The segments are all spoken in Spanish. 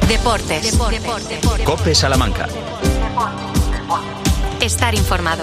Deportes. COPE Salamanca. Estar informado.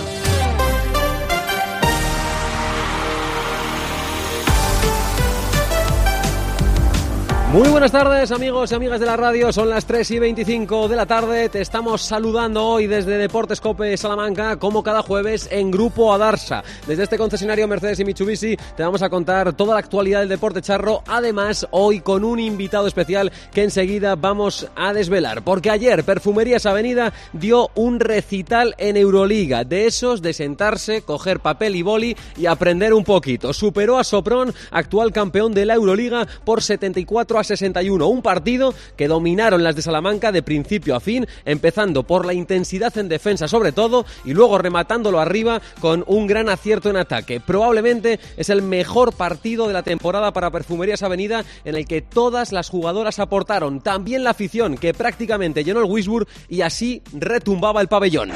Muy buenas tardes, amigos y amigas de la radio, son las 3:25 de la tarde, te estamos saludando hoy desde Deportes COPE Salamanca, como cada jueves en Grupo Adarsa. Desde este concesionario Mercedes y Mitsubishi te vamos a contar toda la actualidad del deporte charro, además hoy con un invitado especial que enseguida vamos a desvelar, porque ayer Perfumerías Avenida dio un recital en Euroliga, de esos de sentarse, coger papel y boli y aprender un poquito. Superó a Sopron, actual campeón de la Euroliga, por 74-61, un partido que dominaron las de Salamanca de principio a fin, empezando por la intensidad en defensa sobre todo y luego rematándolo arriba con un gran acierto en ataque. Probablemente es el mejor partido de la temporada para Perfumerías Avenida, en el que todas las jugadoras aportaron, también la afición, que prácticamente llenó el Wisburg y así retumbaba el pabellón.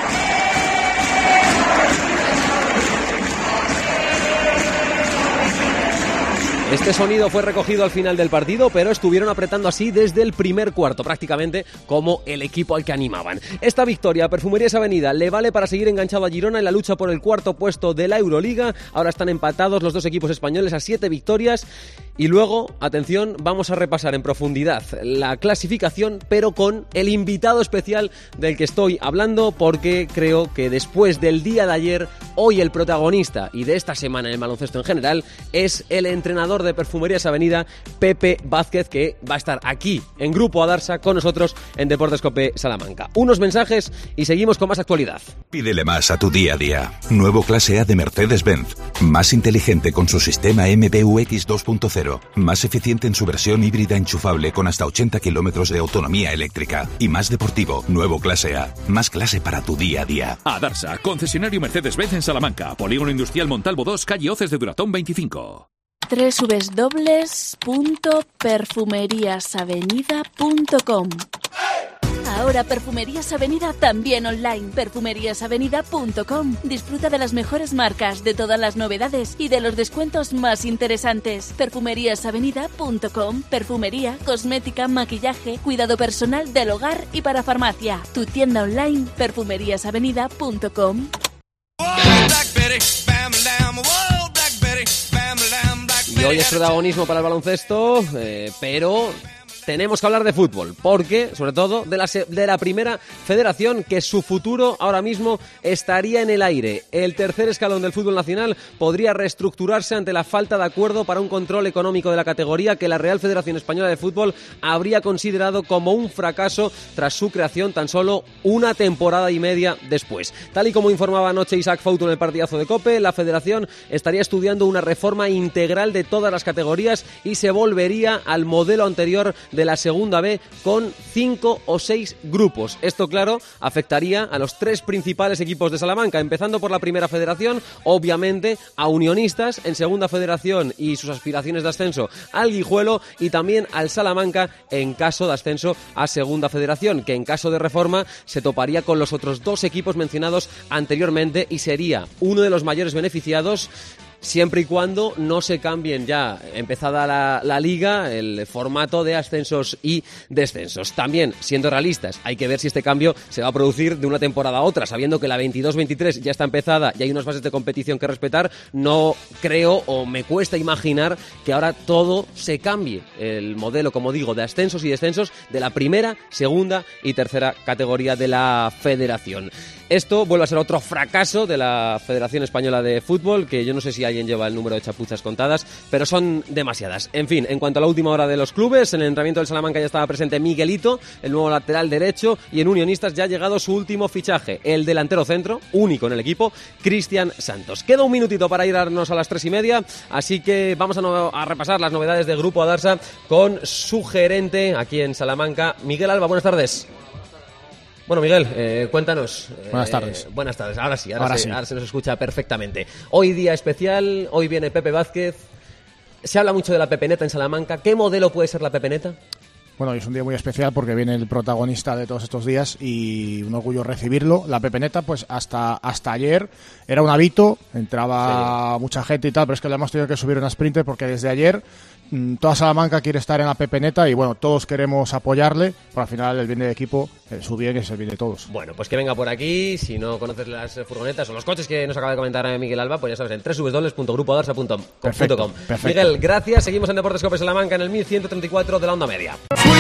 Este sonido fue recogido al final del partido, pero estuvieron apretando así desde el primer cuarto, prácticamente como el equipo al que animaban. Esta victoria a Perfumerías Avenida le vale para seguir enganchado a Girona en la lucha por el cuarto puesto de la Euroliga. Ahora están empatados los dos equipos españoles a 7 victorias. Y luego, atención, vamos a repasar en profundidad la clasificación, pero con el invitado especial del que estoy hablando, porque creo que después del día de ayer, hoy el protagonista y de esta semana en el baloncesto en general es el entrenador de Perfumerías Avenida, Pepe Vázquez, que va a estar aquí en Grupo Adarsa con nosotros en Deportes COPE Salamanca. Unos mensajes y seguimos con más actualidad. Pídele más a tu día a día. Nuevo clase A de Mercedes-Benz. Más inteligente con su sistema MBUX 2.0. Más eficiente en su versión híbrida enchufable con hasta 80 kilómetros de autonomía eléctrica. Y más deportivo. Nuevo clase A. Más clase para tu día a día. Adarsa, concesionario Mercedes-Benz en Salamanca. Polígono Industrial Montalvo 2, calle Hoces de Duratón 25. www.perfumeriasavenida.com. Ahora Perfumerías Avenida también online. Perfumeriasavenida.com. Disfruta de las mejores marcas, de todas las novedades y de los descuentos más interesantes. Perfumeriasavenida.com. Perfumería, cosmética, maquillaje, cuidado personal del hogar y para farmacia. Tu tienda online, perfumeriasavenida.com. Y hoy es protagonismo para el baloncesto, pero tenemos que hablar de fútbol, porque, sobre todo, de la primera federación, que su futuro ahora mismo estaría en el aire. El tercer escalón del fútbol nacional podría reestructurarse ante la falta de acuerdo para un control económico de la categoría que la Real Federación Española de Fútbol habría considerado como un fracaso tras su creación tan solo una temporada y media después. Tal y como informaba anoche Isaac Fouto en el partidazo de COPE, la federación estaría estudiando una reforma integral de todas las categorías y se volvería al modelo anterior de la segunda B con 5 o 6 grupos. Esto, claro, afectaría a los 3 principales equipos de Salamanca, empezando por la primera federación, obviamente a Unionistas en segunda federación y sus aspiraciones de ascenso al Guijuelo, y también al Salamanca en caso de ascenso a segunda federación, que en caso de reforma se toparía con los otros 2 equipos mencionados anteriormente y sería uno de los mayores beneficiados, siempre y cuando no se cambien ya, empezada la liga, el formato de ascensos y descensos. También, siendo realistas, hay que ver si este cambio se va a producir de una temporada a otra, sabiendo que la 22-23 ya está empezada y hay unas fases de competición que respetar. No creo, o me cuesta imaginar, que ahora todo se cambie, el modelo, como digo, de ascensos y descensos de la primera, segunda y tercera categoría de la federación. Esto vuelve a ser otro fracaso de la Federación Española de Fútbol, que yo no sé si alguien lleva el número de chapuzas contadas, pero son demasiadas. En fin, en cuanto a la última hora de los clubes, en el entrenamiento del Salamanca ya estaba presente Miguelito, el nuevo lateral derecho, y en Unionistas ya ha llegado su último fichaje, el delantero centro, único en el equipo, Cristian Santos. Queda un minutito para irnos a las 3:30, así que vamos a repasar las novedades del Grupo Adarsa con su gerente aquí en Salamanca, Miguel Alba. Buenas tardes. Bueno, Miguel, cuéntanos. Buenas tardes. Buenas tardes. Ahora sí, ahora se nos escucha perfectamente. Hoy día especial, hoy viene Pepe Vázquez. Se habla mucho de la pepeneta en Salamanca. ¿Qué modelo puede ser la pepeneta? Bueno, es un día muy especial porque viene el protagonista de todos estos días y un orgullo recibirlo. La Pepeneta, pues hasta ayer era un hábito, entraba mucha gente y tal, pero es que le hemos tenido que subir una sprinter porque desde ayer toda Salamanca quiere estar en la Pepeneta y bueno, todos queremos apoyarle, pero al final el bien del equipo, su bien es el bien de todos. Bueno, pues que venga por aquí. Si no conoces las furgonetas o los coches que nos acaba de comentar Miguel Alba, pues ya sabes, en www.grupodarsa.com. Perfecto. Miguel, gracias. Seguimos en Deportes Cope Salamanca en el 1134 de la onda media.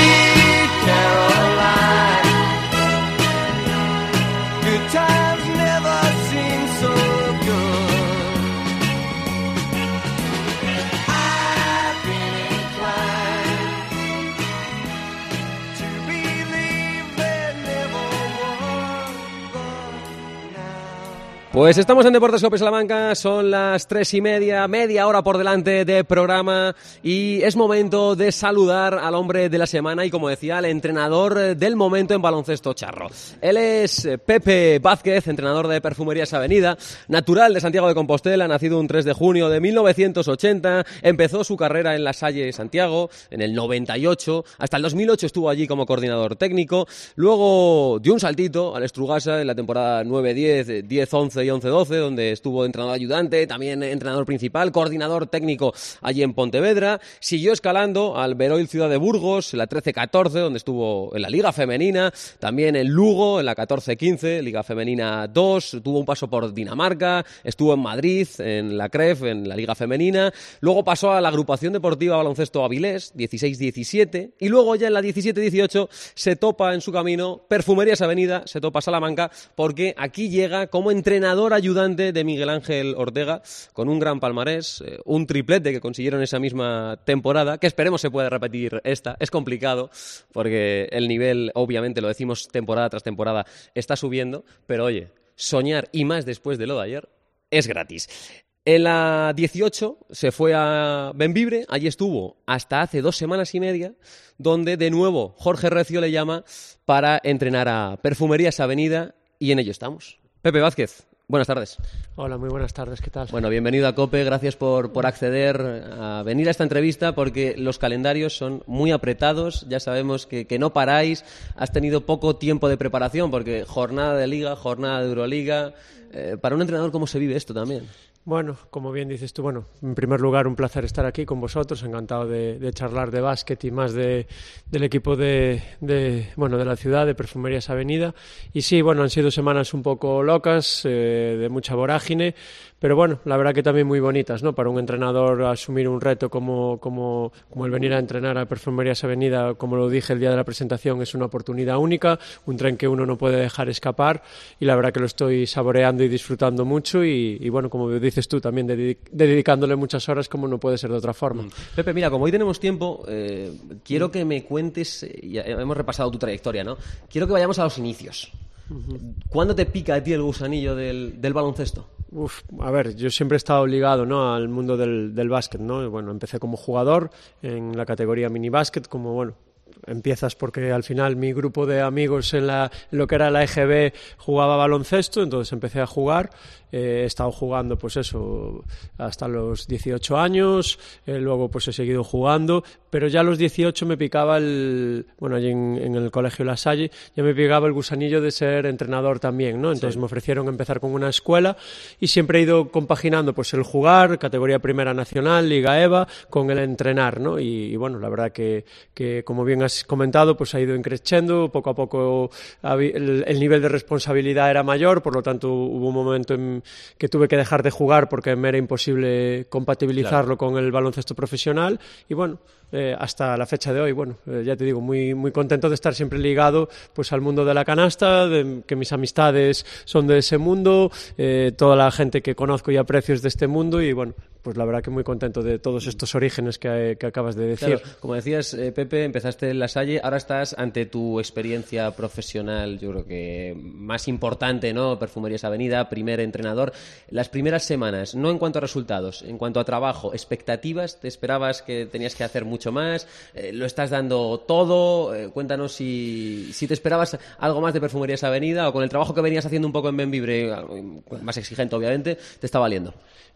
Pues estamos en Deportes Cope Salamanca, son las 3:30, media hora por delante de programa y es momento de saludar al hombre de la semana y, como decía, al entrenador del momento en baloncesto charro. Él es Pepe Vázquez, entrenador de Perfumerías Avenida, natural de Santiago de Compostela, nacido un 3 de junio de 1980, empezó su carrera en La Salle, Santiago, en el 98, hasta el 2008 estuvo allí como coordinador técnico, luego dio un saltito al Estrugasa en la temporada 9-10, 10-11 y 11-12, donde estuvo entrenador ayudante, también entrenador principal, coordinador técnico allí en Pontevedra. Siguió escalando al Veroil Ciudad de Burgos, en la 13-14, donde estuvo en la Liga Femenina, también en Lugo, en la 14-15, Liga Femenina 2, tuvo un paso por Dinamarca, estuvo en Madrid, en la CREF, en la Liga Femenina, luego pasó a la Agrupación Deportiva Baloncesto Avilés, 16-17, y luego ya en la 17-18 se topa en su camino Perfumerías Avenida, se topa Salamanca, porque aquí llega como entrenador ayudante de Miguel Ángel Ortega, con un gran palmarés, un triplete que consiguieron esa misma temporada, que esperemos se pueda repetir esta. Es complicado, porque el nivel, obviamente, lo decimos temporada tras temporada, está subiendo, pero oye, soñar, y más después de lo de ayer, es gratis. En la 18 se fue a Bembibre, allí estuvo hasta hace 2 semanas y media, donde de nuevo Jorge Recio le llama para entrenar a Perfumerías Avenida, y en ello estamos. Pepe Vázquez, buenas tardes. Hola, muy buenas tardes, ¿qué tal? Bueno, bienvenido a COPE, gracias por acceder a venir a esta entrevista, porque los calendarios son muy apretados, ya sabemos que no paráis, has tenido poco tiempo de preparación, porque jornada de Liga, jornada de Euroliga, para un entrenador, ¿cómo se vive esto también? Bueno, como bien dices tú, en primer lugar un placer estar aquí con vosotros, encantado de charlar de básquet y más del equipo de la ciudad, de Perfumerías Avenida. Y sí, han sido semanas un poco locas, de mucha vorágine, pero bueno, la verdad que también muy bonitas, ¿no? Para un entrenador asumir un reto como el venir a entrenar a Perfumerías Avenida, como lo dije el día de la presentación, es una oportunidad única, un tren que uno no puede dejar escapar, y la verdad que lo estoy saboreando y disfrutando mucho y como dices tú, también dedicándole muchas horas, como no puede ser de otra forma. Pepe, mira, como hoy tenemos tiempo, quiero que me cuentes, ya hemos repasado tu trayectoria, ¿no? Quiero que vayamos a los inicios. ¿Cuándo te pica a ti el gusanillo del baloncesto? A ver, yo siempre he estado ligado, ¿no?, al mundo del básquet, ¿no? Bueno, empecé como jugador en la categoría mini básquet, empiezas porque al final mi grupo de amigos en lo que era la EGB jugaba baloncesto, entonces empecé a jugar. He estado jugando hasta los 18 años, luego he seguido jugando, pero ya a los 18 me picaba allí en el colegio La Salle, ya me picaba el gusanillo de ser entrenador también, ¿no? Entonces me ofrecieron empezar con una escuela y siempre he ido compaginando el jugar, categoría primera nacional, Liga EVA, con el entrenar, ¿no? Y la verdad que como bien has comentado, ha ido increciendo, poco a poco el nivel de responsabilidad era mayor, por lo tanto hubo un momento que tuve que dejar de jugar porque me era imposible compatibilizarlo con el baloncesto profesional y hasta la fecha de hoy, ya te digo, muy, muy contento de estar siempre ligado al mundo de la canasta, de que mis amistades son de ese mundo, toda la gente que conozco y aprecio es de este mundo y la verdad que muy contento de todos estos orígenes que acabas de decir. Claro, como decías, Pepe, empezaste en La Salle, ahora estás ante tu experiencia profesional, yo creo que más importante, ¿no? Perfumerías Avenida, primer entrenador. Las primeras semanas, no en cuanto a resultados, en cuanto a trabajo, expectativas, ¿te esperabas que tenías que hacer mucho más? ¿Lo estás dando todo? Cuéntanos si te esperabas algo más de Perfumerías Avenida o con el trabajo que venías haciendo un poco en Bembibre, más exigente obviamente, ¿te está valiendo?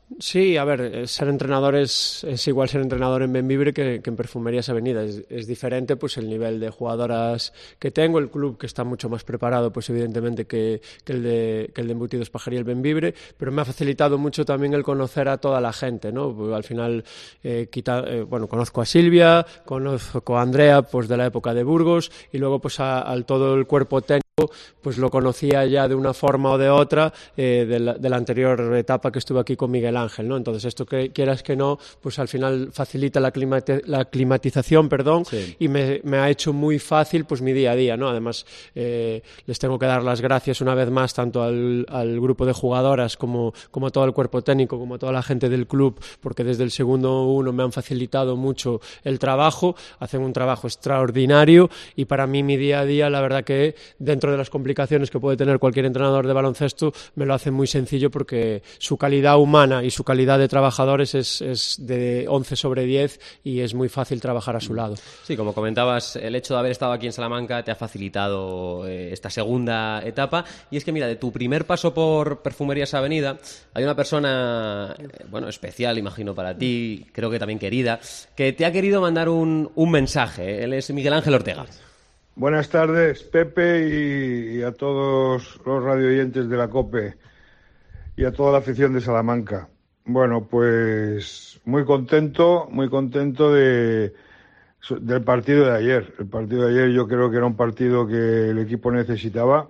Sí, a ver, ser entrenador es igual ser entrenador en Bembibre que en Perfumerías Avenida. Es diferente pues el nivel de jugadoras que tengo, el club que está mucho más preparado pues evidentemente que el de Embutidos Pajarí, el Bembibre, pero me ha facilitado mucho también el conocer a toda la gente, ¿no? Pues, al final conozco a Silvia, conozco a Andrea pues de la época de Burgos y luego pues al todo el cuerpo técnico pues lo conocía ya de una forma o de otra de la anterior etapa que estuve aquí con Miguel Ángel, ¿no? Entonces esto que quieras que no, pues al final facilita la climatización, sí. Y me ha hecho muy fácil pues mi día a día, ¿no? Además les tengo que dar las gracias una vez más tanto al grupo de jugadoras como a todo el cuerpo técnico, como a toda la gente del club, porque desde el segundo uno me han facilitado mucho el trabajo, hacen un trabajo extraordinario y para mí mi día a día la verdad que dentro de las complicaciones que puede tener cualquier entrenador de baloncesto me lo hace muy sencillo porque su calidad humana y su calidad de trabajadores es de 11/10 y es muy fácil trabajar a su lado. Sí, como comentabas, el hecho de haber estado aquí en Salamanca te ha facilitado esta segunda etapa y es que mira, de tu primer paso por Perfumerías Avenida hay una persona especial, imagino para ti, creo que también querida, que te ha querido mandar un mensaje. Él es Miguel Ángel Ortega. Buenas tardes, Pepe, y a todos los radioyentes de la COPE y a toda la afición de Salamanca. Bueno, pues muy contento del partido de ayer. El partido de ayer yo creo que era un partido que el equipo necesitaba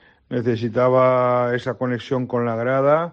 esa conexión con la grada.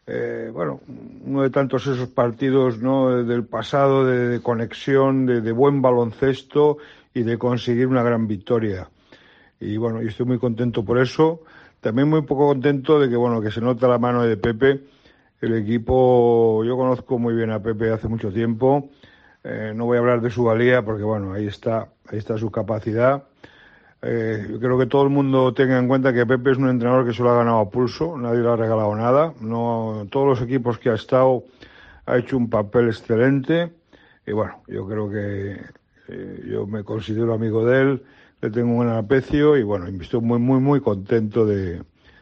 Uno de tantos esos partidos, ¿no?, del pasado de conexión, de buen baloncesto y de conseguir una gran victoria. Y bueno, yo estoy muy contento por eso. También muy poco contento de que se nota la mano de Pepe. El equipo, yo conozco muy bien a Pepe hace mucho tiempo. No voy a hablar de su valía porque ahí está su capacidad. Yo creo que todo el mundo tenga en cuenta que Pepe es un entrenador que se lo ha ganado a pulso, nadie le ha regalado nada. No, todos los equipos que ha estado ha hecho un papel excelente. Y yo creo que yo me considero amigo de él, le tengo un gran aprecio y estoy muy, muy, muy contento de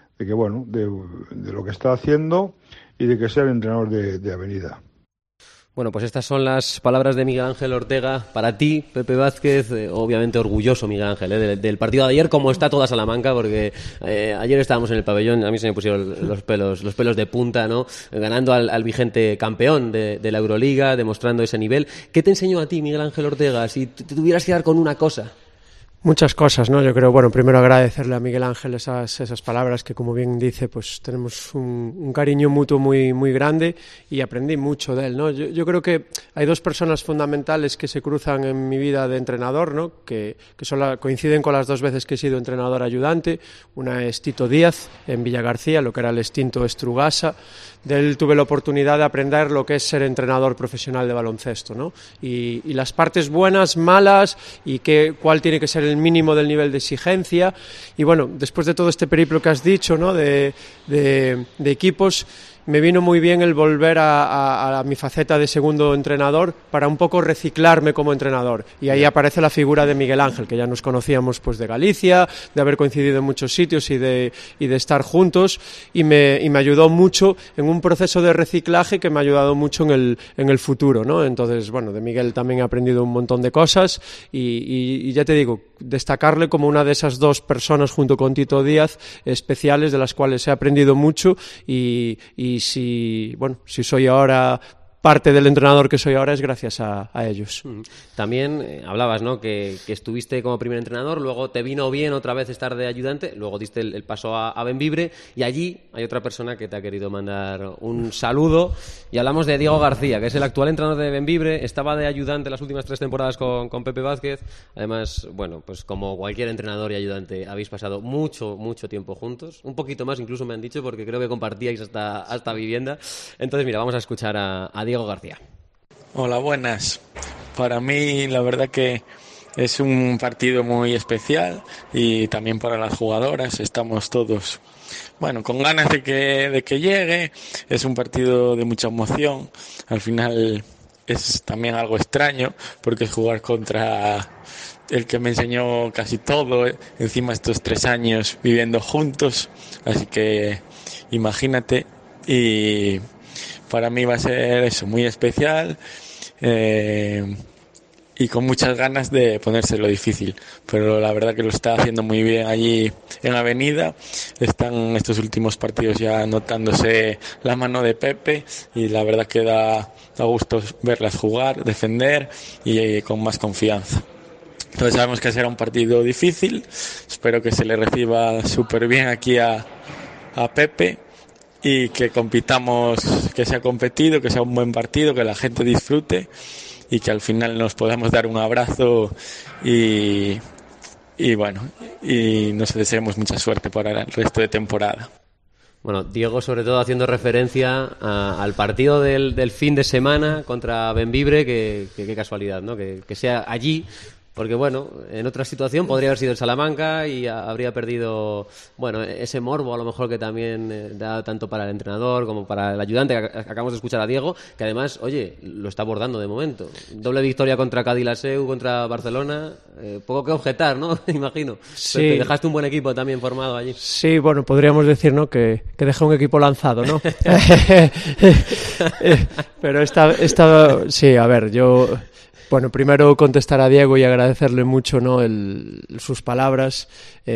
lo que está haciendo y de que sea el entrenador de Avenida. Bueno, pues estas son las palabras de Miguel Ángel Ortega para ti, Pepe Vázquez. Obviamente orgulloso Miguel Ángel del partido de ayer, como está toda Salamanca, porque ayer estábamos en el pabellón, a mí se me pusieron los pelos de punta, ¿no? Ganando al vigente campeón de la Euroliga, demostrando ese nivel. ¿Qué te enseñó a ti Miguel Ángel Ortega? Si te tuvieras que dar con una cosa. Muchas cosas, ¿no? Yo creo, primero agradecerle a Miguel Ángel esas palabras que, como bien dice, pues tenemos un cariño mutuo muy, muy grande y aprendí mucho de él, ¿no? Yo creo que hay dos personas fundamentales que se cruzan en mi vida de entrenador, ¿no? Que coinciden con las dos veces que he sido entrenador ayudante. Una es Tito Díaz, en Villagarcía, lo que era el extinto Estrugasa. De él tuve la oportunidad de aprender lo que es ser entrenador profesional de baloncesto, ¿no? Y las partes buenas, malas y cuál tiene que ser el mínimo del nivel de exigencia. Y después de todo este periplo que has dicho, ¿no?, de equipos, me vino muy bien el volver a mi faceta de segundo entrenador para un poco reciclarme como entrenador. Y ahí aparece la figura de Miguel Ángel, que ya nos conocíamos pues de Galicia, de haber coincidido en muchos sitios y de estar juntos, y me ayudó mucho en un proceso de reciclaje que me ha ayudado mucho en el futuro, ¿no? Entonces, de Miguel también he aprendido un montón de cosas y ya te digo, destacarle como una de esas dos personas junto con Tito Díaz especiales de las cuales he aprendido mucho y si soy ahora parte del entrenador que soy ahora es gracias a ellos. También hablabas, ¿no?, que estuviste como primer entrenador, luego te vino bien otra vez estar de ayudante, luego diste el paso a Bembibre y allí hay otra persona que te ha querido mandar un saludo y hablamos de Diego García, que es el actual entrenador de Bembibre, estaba de ayudante las últimas 3 temporadas con Pepe Vázquez. Además, pues como cualquier entrenador y ayudante habéis pasado mucho, mucho tiempo juntos, un poquito más incluso me han dicho, porque creo que compartíais hasta vivienda. Entonces, mira, vamos a escuchar a Diego García. Hola, buenas. Para mí la verdad que es un partido muy especial y también para las jugadoras. Estamos todos con ganas de que llegue. Es un partido de mucha emoción. Al final es también algo extraño porque es jugar contra el que me enseñó casi todo, encima estos 3 años viviendo juntos, así que imagínate. Y para mí va a ser eso, muy especial. Y con muchas ganas de ponérselo difícil, pero la verdad que lo está haciendo muy bien allí en Avenida. Están estos últimos partidos ya notándose la mano de Pepe y la verdad que da gusto verlas jugar, defender y con más confianza. Entonces sabemos que será un partido difícil, espero que se le reciba súper bien aquí a Pepe y que compitamos, que sea competido, que sea un buen partido, que la gente disfrute y que al final nos podamos dar un abrazo y nos deseemos mucha suerte para el resto de temporada. Bueno, Diego sobre todo haciendo referencia al partido del fin de semana contra Bembibre, que qué casualidad, ¿no? Que sea allí. Porque, bueno, en otra situación podría haber sido el Salamanca y habría perdido, bueno, ese morbo a lo mejor que también da tanto para el entrenador como para el ayudante. Acabamos de escuchar a Diego, que además, oye, lo está abordando de momento. Doble victoria contra Cadilaseu, contra Barcelona. Poco que objetar, ¿no? Imagino. Sí. Pero te dejaste un buen equipo también formado allí. Sí, bueno, podríamos decir, ¿no? Que dejé un equipo lanzado, ¿no? Pero esta sí, a ver, yo... Bueno, primero contestar a Diego y agradecerle mucho, ¿no? Sus palabras.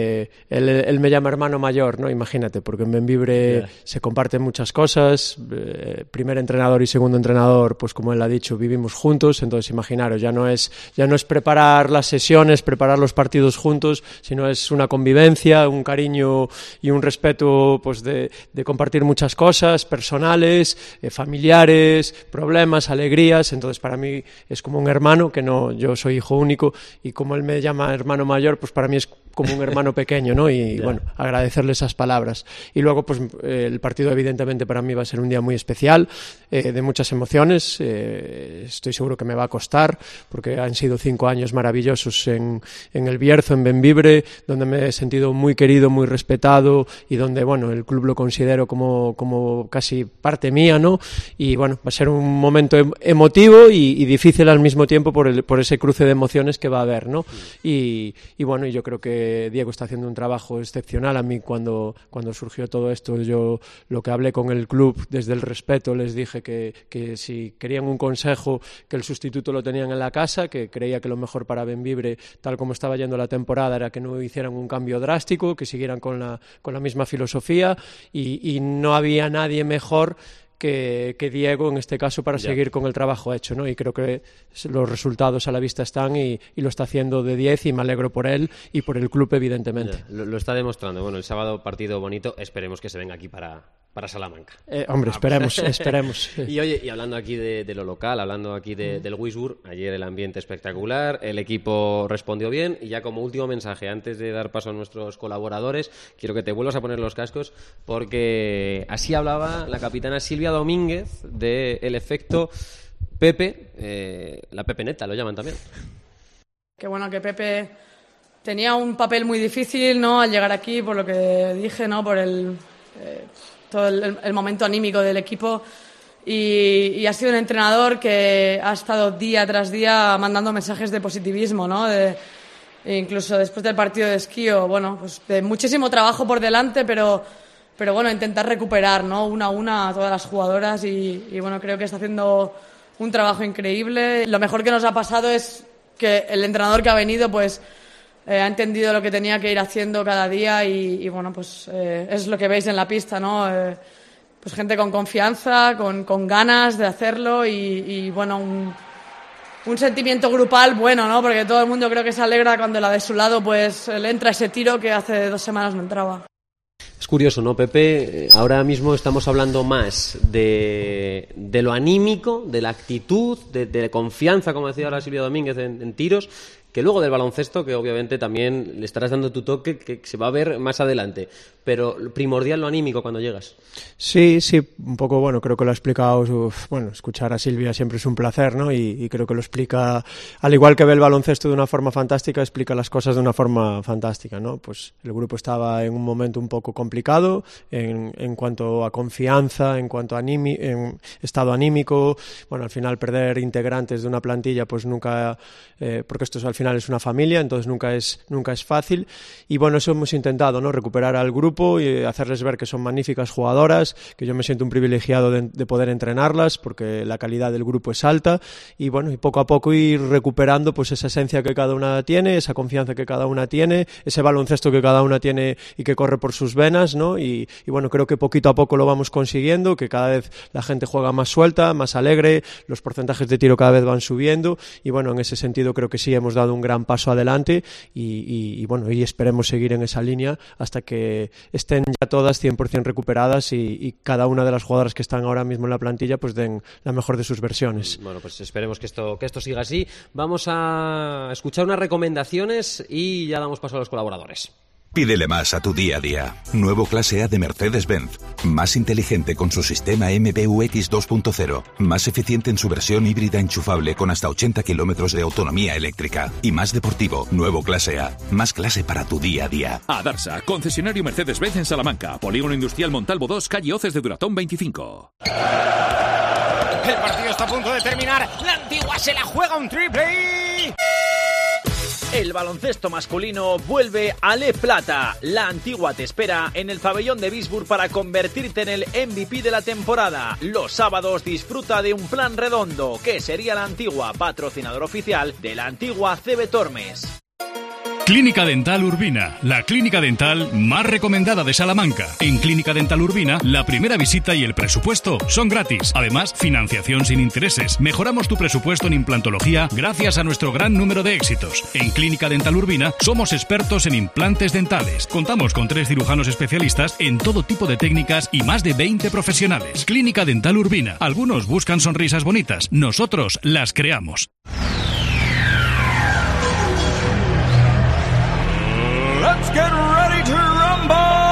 Él me llama hermano mayor, ¿no? Imagínate, porque en Bembibre se comparten muchas cosas. Primer entrenador y segundo entrenador, pues como él ha dicho, vivimos juntos. Entonces, imaginaros, ya no es preparar las sesiones, preparar los partidos juntos, sino es una convivencia, un cariño y un respeto, pues de compartir muchas cosas personales, familiares, problemas, alegrías. Entonces, para mí es como un hermano, que no, yo soy hijo único, y como él me llama hermano mayor, pues para mí es como un hermano pequeño, ¿no? Y bueno, agradecerle esas palabras. Y luego, pues el partido evidentemente para mí va a ser un día muy especial, de muchas emociones. Estoy seguro que me va a costar, porque han sido 5 años maravillosos en el Bierzo, en Bembibre, donde me he sentido muy querido, muy respetado, y donde, bueno, el club lo considero como casi parte mía, ¿no? Y bueno, va a ser un momento emotivo y difícil al mismo tiempo por ese cruce de emociones que va a haber, ¿no? Y bueno, yo creo que Diego está haciendo un trabajo excepcional. A mí cuando surgió todo esto, yo lo que hablé con el club desde el respeto, les dije que si querían un consejo, que el sustituto lo tenían en la casa, que creía que lo mejor para Bembibre, tal como estaba yendo la temporada, era que no hicieran un cambio drástico, que siguieran con la misma filosofía, y no había nadie mejor que Diego en este caso para seguir con el trabajo hecho, ¿no? Y creo que los resultados a la vista están y lo está haciendo de 10, y me alegro por él y por el club, evidentemente. Lo está demostrando. Bueno, el sábado partido bonito, esperemos que se venga aquí para Salamanca. Hombre, esperemos. Y oye, y hablando aquí de lo local, hablando aquí del Wisburg, ayer el ambiente espectacular, el equipo respondió bien, y ya como último mensaje, antes de dar paso a nuestros colaboradores, quiero que te vuelvas a poner los cascos, porque así hablaba la capitana Silvia Domínguez del efecto Pepe, la Pepe Neta lo llaman también. Qué bueno que Pepe tenía un papel muy difícil, ¿no? Al llegar aquí, por lo que dije, ¿no? Por todo el momento anímico del equipo, y ha sido un entrenador que ha estado día tras día mandando mensajes de positivismo, ¿no? Incluso después del partido de Esquío, bueno, pues de muchísimo trabajo por delante, pero bueno, intentar recuperar, ¿no? Una a una a todas las jugadoras, y bueno, creo que está haciendo un trabajo increíble. Lo mejor que nos ha pasado es que el entrenador que ha venido, pues ha entendido lo que tenía que ir haciendo cada día, y bueno, pues es lo que veis en la pista, ¿no? Pues gente con confianza, con ganas de hacerlo, y bueno, un sentimiento grupal bueno, ¿no? Porque todo el mundo creo que se alegra cuando la de su lado pues le entra ese tiro que hace 2 semanas no entraba. Es curioso, ¿no, Pepe? Ahora mismo estamos hablando más de lo anímico, de la actitud, de confianza, como decía ahora Silvia Domínguez, en tiros, que luego del baloncesto, que obviamente también le estarás dando tu toque, que se va a ver más adelante. Pero primordial lo anímico cuando llegas. Sí, un poco, bueno, creo que lo ha explicado. Bueno, escuchar a Silvia siempre es un placer, ¿no? Y creo que lo explica, al igual que ve el baloncesto de una forma fantástica, explica las cosas de una forma fantástica, ¿no? Pues el grupo estaba en un momento un poco complicado en cuanto a confianza, en cuanto a en estado anímico. Bueno, al final perder integrantes de una plantilla, pues nunca, porque esto es al final final es una familia, entonces nunca es fácil. Y bueno, eso hemos intentado, ¿no? Recuperar al grupo y hacerles ver que son magníficas jugadoras, que yo me siento un privilegiado de poder entrenarlas porque la calidad del grupo es alta, y bueno, y poco a poco ir recuperando pues esa esencia que cada una tiene, esa confianza que cada una tiene, ese baloncesto que cada una tiene y que corre por sus venas, ¿no? Y bueno, creo que poquito a poco lo vamos consiguiendo, que cada vez la gente juega más suelta, más alegre, los porcentajes de tiro cada vez van subiendo, y bueno, en ese sentido creo que sí hemos dado un gran paso adelante, y bueno, y esperemos seguir en esa línea hasta que estén ya todas 100% recuperadas y cada una de las jugadoras que están ahora mismo en la plantilla pues den la mejor de sus versiones. Bueno, pues esperemos que esto siga así. Vamos a escuchar unas recomendaciones y ya damos paso a los colaboradores. Pídele más a tu día a día. Nuevo clase A de Mercedes-Benz. Más inteligente con su sistema MBUX 2.0. Más eficiente en su versión híbrida enchufable con hasta 80 kilómetros de autonomía eléctrica. Y más deportivo. Nuevo clase A. Más clase para tu día a día. Adarsa, concesionario Mercedes-Benz en Salamanca. Polígono Industrial Montalvo 2, calle Hoces de Duratón 25. El partido está a punto de terminar. La Antigua se la juega un triple y... El baloncesto masculino vuelve a Le Plata. La Antigua te espera en el pabellón de Bisburg para convertirte en el MVP de la temporada. Los sábados disfruta de un plan redondo, que sería La Antigua, patrocinador oficial de la Antigua CB Tormes. Clínica Dental Urbina, la clínica dental más recomendada de Salamanca. En Clínica Dental Urbina, la primera visita y el presupuesto son gratis. Además, financiación sin intereses. Mejoramos tu presupuesto en implantología gracias a nuestro gran número de éxitos. En Clínica Dental Urbina somos expertos en implantes dentales. Contamos con 3 cirujanos especialistas en todo tipo de técnicas y más de 20 profesionales. Clínica Dental Urbina. Algunos buscan sonrisas bonitas. Nosotros las creamos. Let's get ready to rumble.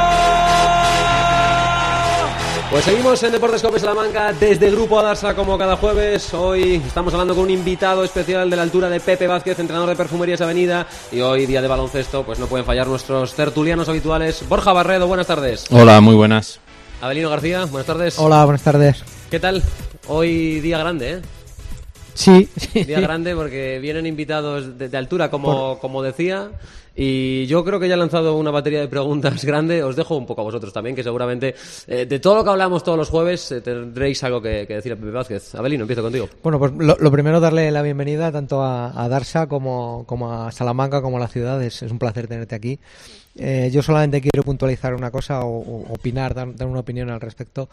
Pues seguimos en Deportes Cope Salamanca desde Grupo Adarsa como cada jueves. Hoy estamos hablando con un invitado especial de la altura de Pepe Vázquez, entrenador de Perfumerías Avenida, y hoy día de baloncesto pues no pueden fallar nuestros tertulianos habituales. Borja Barredo, buenas tardes. Hola, muy buenas. Abelino García, buenas tardes. Hola, buenas tardes. ¿Qué tal? Hoy día grande, ¿eh? Sí. Día grande porque vienen invitados de altura, como decía. Y yo creo que ya he lanzado una batería de preguntas grande. Os dejo un poco a vosotros también, que seguramente de todo lo que hablamos todos los jueves tendréis algo que decir a Pepe Vázquez. Abelino, empiezo contigo. Bueno, pues lo primero, darle la bienvenida tanto a Darsa como a Salamanca, como a la ciudad. Es un placer tenerte aquí. Yo solamente quiero puntualizar una cosa o opinar, dar una opinión al respecto.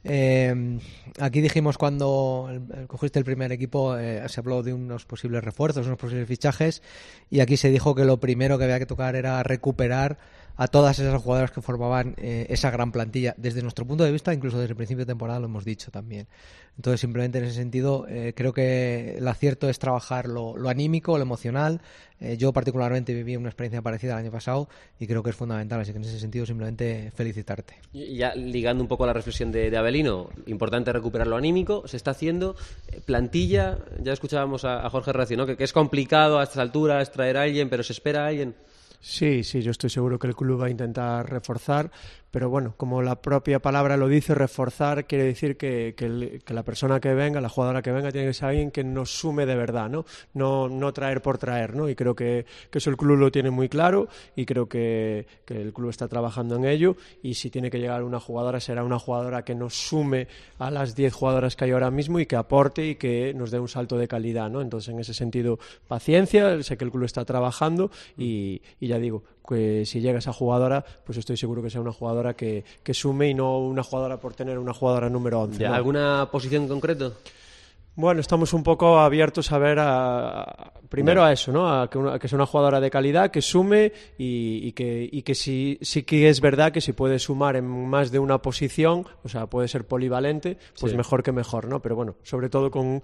Aquí dijimos cuando cogiste el primer equipo, se habló de unos posibles refuerzos, unos posibles fichajes, y aquí se dijo que lo primero que había que tocar era recuperar a todas esas jugadoras que formaban esa gran plantilla. Desde nuestro punto de vista, incluso desde el principio de temporada lo hemos dicho también. Entonces, simplemente en ese sentido, creo que el acierto es trabajar lo anímico, lo emocional. Yo particularmente viví una experiencia parecida el año pasado y creo que es fundamental, así que en ese sentido simplemente felicitarte. Y ya ligando un poco a la reflexión de Abelino, importante recuperar lo anímico, se está haciendo. Plantilla, ya escuchábamos a Jorge Recio, ¿no? que es complicado a estas alturas traer a alguien, pero se espera a alguien. Sí, yo estoy seguro que el club va a intentar reforzar, pero bueno, como la propia palabra lo dice, reforzar quiere decir que la persona que venga, la jugadora que venga, tiene que ser alguien que nos sume de verdad, no traer por traer, ¿no? Y creo que eso el club lo tiene muy claro y creo que el club está trabajando en ello, y si tiene que llegar una jugadora, será una jugadora que nos sume a las 10 jugadoras que hay ahora mismo y que aporte y que nos dé un salto de calidad, ¿no? Entonces, en ese sentido, paciencia, sé que el club está trabajando y ya digo, que si llega esa jugadora, pues estoy seguro que sea una jugadora que sume y no una jugadora por tener una jugadora número 11. ¿Ya? ¿No? ¿Alguna posición en concreto? Bueno, estamos un poco abiertos a ver primero a eso, ¿no? A que sea una jugadora de calidad, que sume y que sí que es verdad que si puede sumar en más de una posición, o sea, puede ser polivalente, pues sí, mejor que mejor, ¿no? Pero bueno, sobre todo con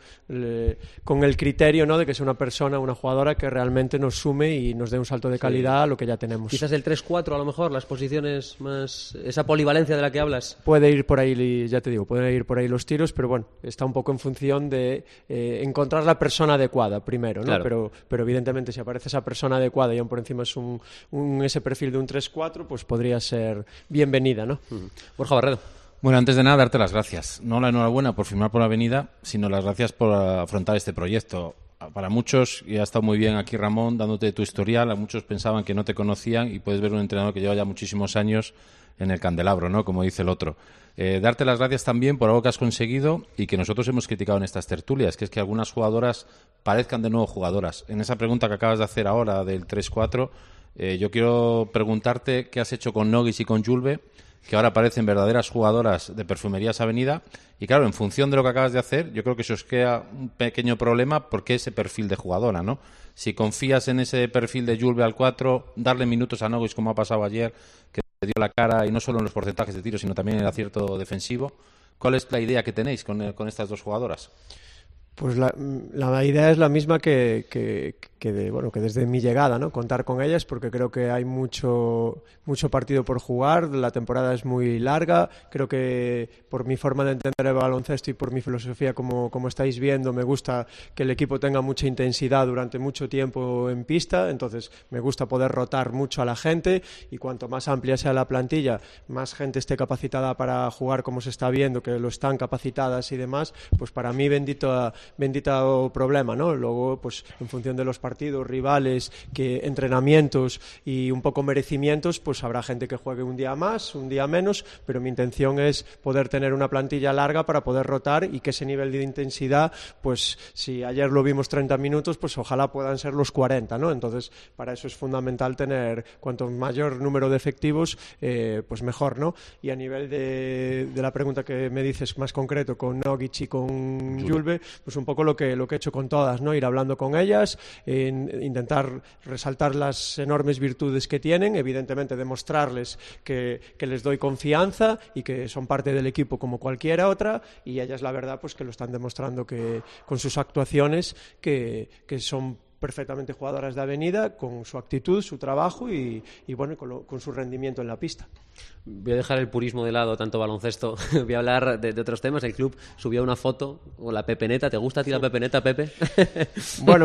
el criterio, ¿no? De que sea una persona, una jugadora que realmente nos sume y nos dé un salto de calidad a lo que ya tenemos. Quizás el 3-4 a lo mejor, las posiciones más... esa polivalencia de la que hablas. Puede ir por ahí, ya te digo, pueden ir por ahí los tiros, pero bueno, está un poco en función de encontrar la persona adecuada primero, ¿no? Claro. Pero evidentemente si aparece esa persona adecuada y aún por encima es ese perfil de un 3-4, pues podría ser bienvenida, ¿no? Borja Barredo. Bueno, antes de nada, darte las gracias. No la enhorabuena por firmar por la Avenida, sino las gracias por afrontar este proyecto. para muchos, y ha estado muy bien aquí Ramón, dándote tu historial, a muchos pensaban que no te conocían y puedes ver un entrenador que lleva ya muchísimos años en el candelabro, ¿no? Como dice el otro. Darte las gracias también por algo que has conseguido y que nosotros hemos criticado en estas tertulias, que es que algunas jugadoras parezcan de nuevo jugadoras. En esa pregunta que acabas de hacer ahora del 3-4, yo quiero preguntarte qué has hecho con Nogis y con Julve, que ahora parecen verdaderas jugadoras de Perfumerías Avenida. Y claro, en función de lo que acabas de hacer, yo creo que se os crea un pequeño problema porque ese perfil de jugadora, ¿no? Si confías en ese perfil de Julve al 4, darle minutos a Nogis como ha pasado ayer, que te dio la cara, y no solo en los porcentajes de tiro, sino también en el acierto defensivo. ¿Cuál es la idea que tenéis con estas dos jugadoras? Pues la idea es la misma que desde mi llegada, ¿no? Contar con ellas, porque creo que hay mucho partido por jugar, la temporada es muy larga, creo que por mi forma de entender el baloncesto y por mi filosofía, como estáis viendo, me gusta que el equipo tenga mucha intensidad durante mucho tiempo en pista, entonces me gusta poder rotar mucho a la gente, y cuanto más amplia sea la plantilla, más gente esté capacitada para jugar como se está viendo, que lo están capacitadas y demás, pues para mí bendito problema, ¿no? Luego, pues en función de los partidos, rivales, entrenamientos y un poco merecimientos, pues habrá gente que juegue un día más, un día menos, pero mi intención es poder tener una plantilla larga para poder rotar y que ese nivel de intensidad, pues si ayer lo vimos 30 minutos, pues ojalá puedan ser los 40, ¿no? Entonces, para eso es fundamental tener cuanto mayor número de efectivos, pues mejor, ¿no? Y a nivel de la pregunta que me dices más concreto con Nogic y con Julve, pues un poco lo que he hecho con todas, ¿no? Ir hablando con ellas, intentar resaltar las enormes virtudes que tienen, evidentemente demostrarles que les doy confianza y que son parte del equipo como cualquiera otra, y ellas la verdad pues que lo están demostrando que con sus actuaciones que son perfectamente jugadoras de avenida, con su actitud, su trabajo y bueno, con su rendimiento en la pista. Voy a dejar el purismo de lado, tanto baloncesto. Voy a hablar de otros temas. El club subió una foto con la pepeneta. ¿Te gusta a ti la pepeneta, Pepe? Bueno,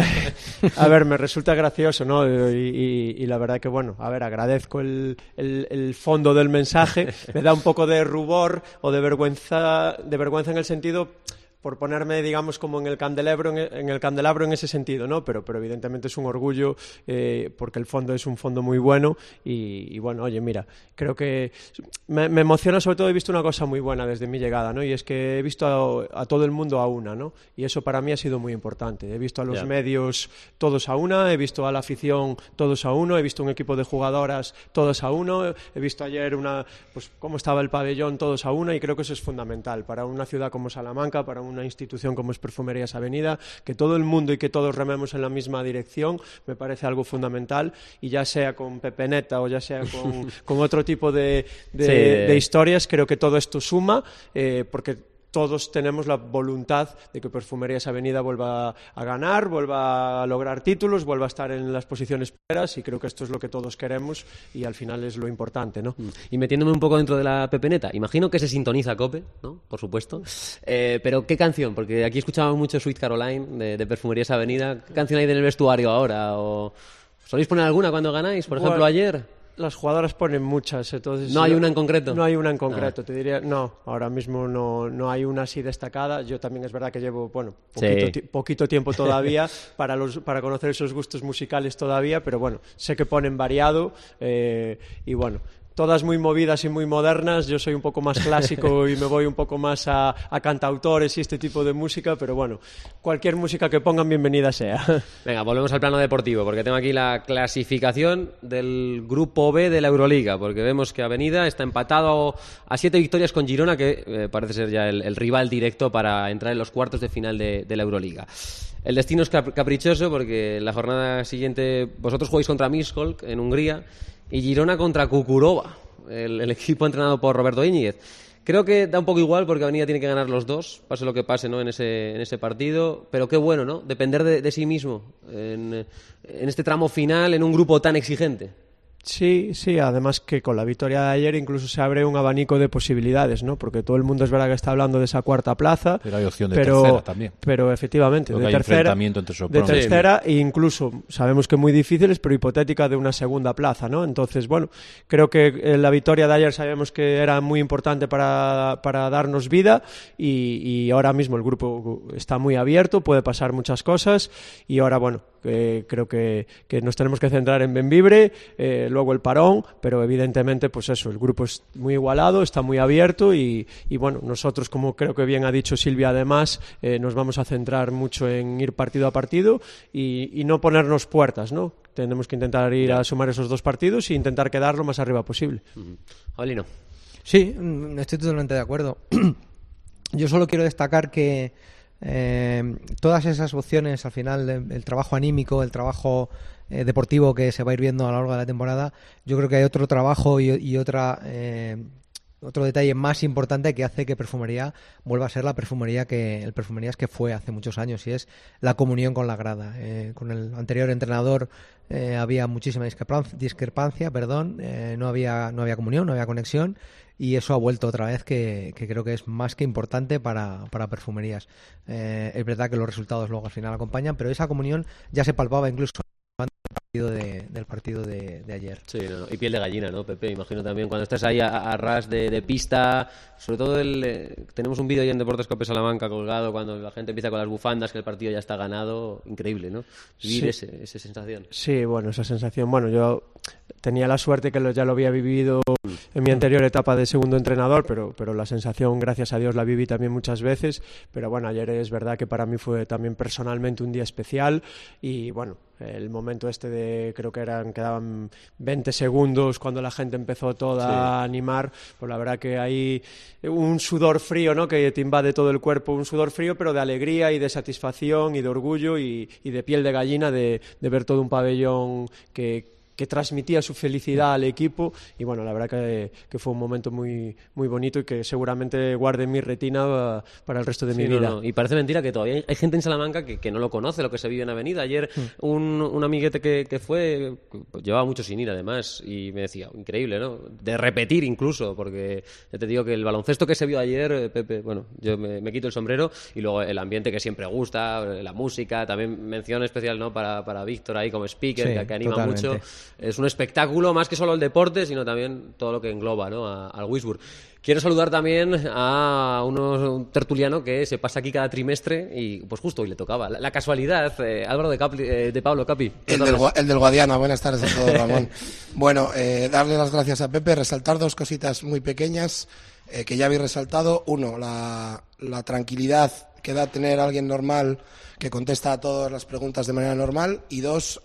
a ver, me resulta gracioso, ¿no? Y la verdad que, bueno, a ver, agradezco el fondo del mensaje. Me da un poco de rubor o de vergüenza en el sentido, por ponerme, digamos, como en el candelabro en ese sentido, ¿no? Pero evidentemente es un orgullo, porque el fondo es un fondo muy bueno y bueno, oye, mira, creo que me emociona. Sobre todo he visto una cosa muy buena desde mi llegada, ¿no? Y es que he visto a todo el mundo a una, ¿no? Y eso para mí ha sido muy importante. He visto a los medios todos a una, he visto a la afición todos a uno, he visto un equipo de jugadoras todos a uno, he visto ayer pues cómo estaba el pabellón todos a una, y creo que eso es fundamental para una ciudad como Salamanca, para una institución como es Perfumerías Avenida, que todo el mundo y que todos rememos en la misma dirección, me parece algo fundamental, y ya sea con Pepeneta o ya sea con otro tipo de historias, creo que todo esto suma, porque todos tenemos la voluntad de que Perfumerías Avenida vuelva a ganar, vuelva a lograr títulos, vuelva a estar en las posiciones primeras, y creo que esto es lo que todos queremos y al final es lo importante, ¿no? Y metiéndome un poco dentro de la pepeneta, imagino que se sintoniza COPE, ¿no? Por supuesto. Pero ¿qué canción? Porque aquí escuchábamos mucho Sweet Caroline de Perfumerías Avenida. ¿Qué canción hay en el vestuario ahora? ¿O soléis poner alguna cuando ganáis? Por ejemplo, ayer. Las jugadoras ponen muchas, entonces... ¿No hay una en concreto? No hay una en concreto, te diría... No, ahora mismo no hay una así destacada. Yo también es verdad que llevo, bueno, poquito tiempo todavía para conocer esos gustos musicales todavía, pero bueno, sé que ponen variado, y bueno... Todas muy movidas y muy modernas. Yo soy un poco más clásico y me voy un poco más a cantautores y este tipo de música, pero bueno, cualquier música que pongan, bienvenida sea. Venga, volvemos al plano deportivo, porque tengo aquí la clasificación del grupo B de la Euroliga, porque vemos que Avenida está empatado a 7 victorias con Girona, que parece ser ya el rival directo para entrar en los cuartos de final de la Euroliga. El destino es caprichoso, porque la jornada siguiente vosotros jugáis contra Miskolc en Hungría y Girona contra Kukurova, el equipo entrenado por Roberto Íñiguez. Creo que da un poco igual, porque Avenida tiene que ganar los dos, pase lo que pase, ¿no? en ese partido, pero qué bueno, ¿no? Depender de sí mismo en este tramo final, en un grupo tan exigente. Sí, además que con la victoria de ayer incluso se abre un abanico de posibilidades, ¿no? Porque todo el mundo es verdad que está hablando de esa cuarta plaza. Pero hay opción de tercera también. Pero efectivamente, de tercera e incluso sabemos que muy difíciles, pero hipotética de una segunda plaza, ¿no? Entonces, bueno, creo que la victoria de ayer sabemos que era muy importante para darnos vida y ahora mismo el grupo está muy abierto, puede pasar muchas cosas y ahora, bueno, creo que nos tenemos que centrar en Bembibre, luego el parón, pero evidentemente pues eso, el grupo es muy igualado, está muy abierto y bueno, nosotros, como creo que bien ha dicho Silvia además, nos vamos a centrar mucho en ir partido a partido y no ponernos puertas, ¿no? Tenemos que intentar ir a sumar esos 2 partidos e intentar quedar lo más arriba posible. Paulino. Sí, estoy totalmente de acuerdo. Yo solo quiero destacar que todas esas opciones, al final, el trabajo anímico, el trabajo deportivo que se va a ir viendo a lo largo de la temporada, yo creo que hay otro trabajo y otro detalle más importante que hace que Perfumería vuelva a ser el Perfumerías que fue hace muchos años, y es la comunión con la grada. Con el anterior entrenador había muchísima discrepancia, no había comunión, no había conexión, y eso ha vuelto otra vez, que creo que es más que importante para Perfumerías. Es verdad que los resultados luego al final acompañan, pero esa comunión ya se palpaba incluso del partido de ayer. Sí, y piel de gallina, ¿no, Pepe? Imagino también cuando estás ahí a ras de pista, sobre todo tenemos un vídeo ahí en Deportes Cope Salamanca colgado cuando la gente empieza con las bufandas, que el partido ya está ganado, increíble, ¿no? Vivir esa sensación. Sí, bueno, esa sensación, bueno, yo tenía la suerte que ya lo había vivido en mi anterior etapa de segundo entrenador, pero la sensación, gracias a Dios, la viví también muchas veces, pero bueno, ayer es verdad que para mí fue también personalmente un día especial y bueno, el momento creo que quedaban 20 segundos cuando la gente empezó toda a animar, pues la verdad que hay un sudor frío, ¿no?, que te invade todo el cuerpo, un sudor frío pero de alegría y de satisfacción y de orgullo y de piel de gallina de ver todo un pabellón que transmitía su felicidad al equipo y bueno, la verdad que fue un momento muy, muy bonito y que seguramente guarde en mi retina para el resto de mi vida. Y parece mentira que todavía hay gente en Salamanca que no lo conoce, lo que se vive en Avenida. Ayer un amiguete que fue, pues, llevaba mucho sin ir además y me decía, increíble, ¿no? De repetir incluso, porque ya te digo que el baloncesto que se vio ayer, Pepe, bueno, yo me quito el sombrero y luego el ambiente que siempre gusta, la música, también mención especial, ¿no?, para Víctor ahí como speaker, que anima totalmente mucho. Es un espectáculo más que solo el deporte, sino también todo lo que engloba, ¿no?, al Wisburg. Quiero saludar también a un tertuliano que se pasa aquí cada trimestre y pues justo hoy le tocaba. La casualidad, Álvaro de Pablo, Capi. El del Guadiana, buenas tardes a todos, Ramón. Bueno, darle las gracias a Pepe, resaltar 2 cositas muy pequeñas que ya habéis resaltado. Uno, la tranquilidad que da tener a alguien normal que contesta a todas las preguntas de manera normal. Y 2,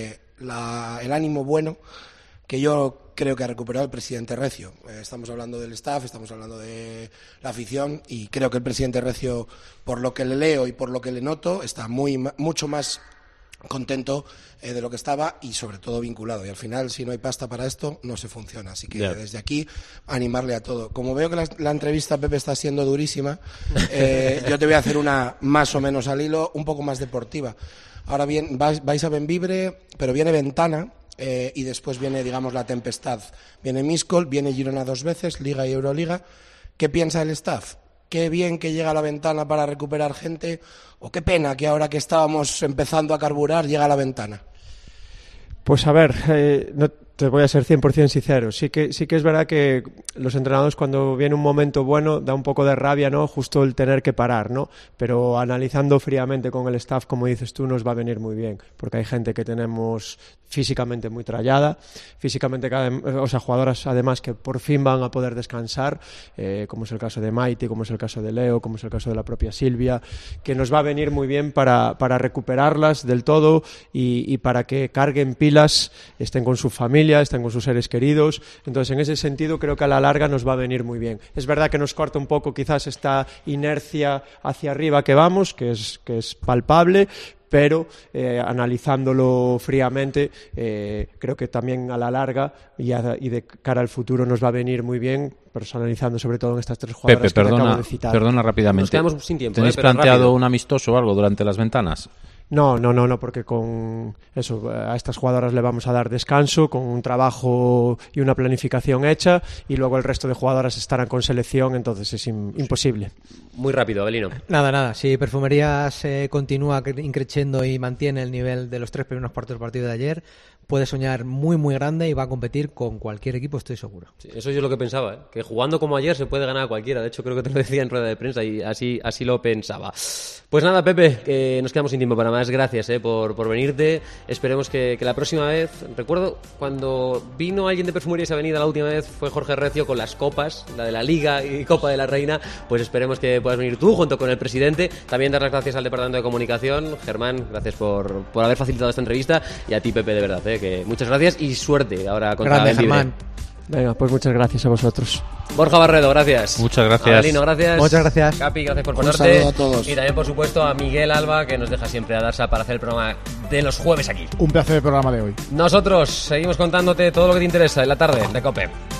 el ánimo bueno que yo creo que ha recuperado el presidente Recio. Estamos hablando del staff, estamos hablando de la afición y creo que el presidente Recio, por lo que le leo y por lo que le noto, está mucho más contento de lo que estaba y sobre todo vinculado. Y al final, si no hay pasta para esto, no se funciona. Así que desde aquí, animarle a todo. Como veo que la entrevista, Pepe, está siendo durísima, yo te voy a hacer una más o menos al hilo, un poco más deportiva. Ahora bien, vais a Bembibre, pero viene Ventana y después viene, digamos, la tempestad. Viene Miskolc, viene Girona 2 veces, Liga y Euroliga. ¿Qué piensa el staff? Qué bien que llega la Ventana para recuperar gente, o qué pena que ahora que estábamos empezando a carburar llega la Ventana. Pues a ver, no te voy a ser 100% sincero. Sí que es verdad que los entrenadores, cuando viene un momento bueno, da un poco de rabia, ¿no?, justo el tener que parar, ¿no? Pero analizando fríamente con el staff, como dices tú, nos va a venir muy bien, porque hay gente que tenemos físicamente muy trallada, físicamente, jugadoras además que por fin van a poder descansar, como es el caso de Maite, como es el caso de Leo, como es el caso de la propia Silvia, que nos va a venir muy bien para recuperarlas del todo y para que carguen pilas, estén con su familia, estén con sus seres queridos. Entonces, en ese sentido, creo que a la larga nos va a venir muy bien. Es verdad que nos corta un poco quizás esta inercia hacia arriba que vamos, que es palpable, pero analizándolo fríamente, creo que también a la larga y de cara al futuro nos va a venir muy bien, personalizando sobre todo en estas 3 jugadoras Pepe, que te acabo de citar. Perdona rápidamente. Nos quedamos sin tiempo. ¿Tenéis planteado un amistoso o algo durante las ventanas? No, porque con eso a estas jugadoras le vamos a dar descanso, con un trabajo y una planificación hecha, y luego el resto de jugadoras estarán con selección, entonces es imposible. Muy rápido, Abelino. Nada, si Perfumerías continúa increciendo y mantiene el nivel de los 3 primeros partidos del partido de ayer, puede soñar muy muy grande y va a competir con cualquier equipo, estoy seguro. Sí, eso yo es lo que pensaba, que jugando como ayer se puede ganar a cualquiera. De hecho creo que te lo decía en rueda de prensa y así lo pensaba. Pues nada, Pepe, que nos quedamos sin tiempo para más. Gracias por venirte. Esperemos que la próxima vez... Recuerdo cuando vino alguien de Perfumerías Avenida la última vez, fue Jorge Recio con las copas, la de la Liga y Copa de la Reina. Pues esperemos que puedas venir tú junto con el presidente. También dar las gracias al Departamento de Comunicación. Germán, gracias por haber facilitado esta entrevista, y a ti, Pepe, de verdad, que muchas gracias y suerte ahora contra Grande, Germán. Venga, pues muchas gracias a vosotros. Borja Barredo, gracias. Muchas gracias. Abelino, gracias. Muchas gracias. Capi, gracias por ponerte. Un saludo a todos. Y también, por supuesto, a Miguel Alba, que nos deja siempre a Darsa para hacer el programa de los jueves aquí. Un placer el programa de hoy. Nosotros seguimos contándote todo lo que te interesa en la tarde de COPE.